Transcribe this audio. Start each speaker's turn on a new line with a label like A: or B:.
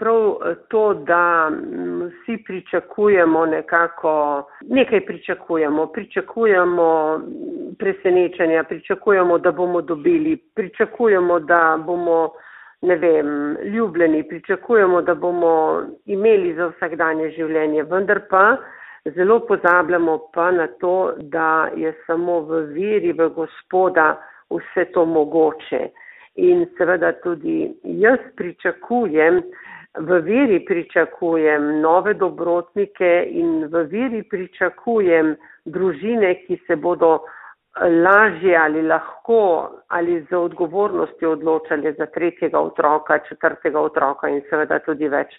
A: pravzaprav to, da vsi pričakujemo nekaj pričakujemo presenečenja, pričakujemo, da bomo dobili, pričakujemo, da bomo, ljubljeni, pričakujemo, da bomo imeli za vsakdanje življenje, vendar pa zelo pozabljamo pa na to, da je samo v veri v Gospoda vse to mogoče. In seveda tudi jaz v veri pričakujem nove dobrotnike in v veri pričakujem družine, ki se bodo lažje ali lahko ali z odgovornostjo odločali za 3. otroka, 4. otroka in seveda tudi več